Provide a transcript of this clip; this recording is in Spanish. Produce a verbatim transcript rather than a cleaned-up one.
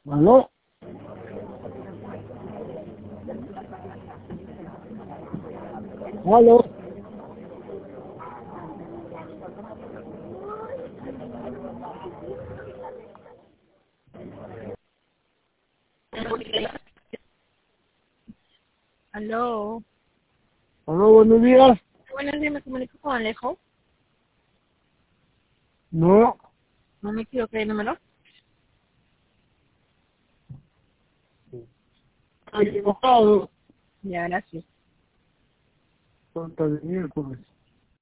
¿Aló? ¿Aló? Aló. ¿Aló? Buenos días. Buenos días, me comunico con Alejo. No, No me equivoqué de número. estoy equivocado. Ya, gracias. Tonta de miércoles.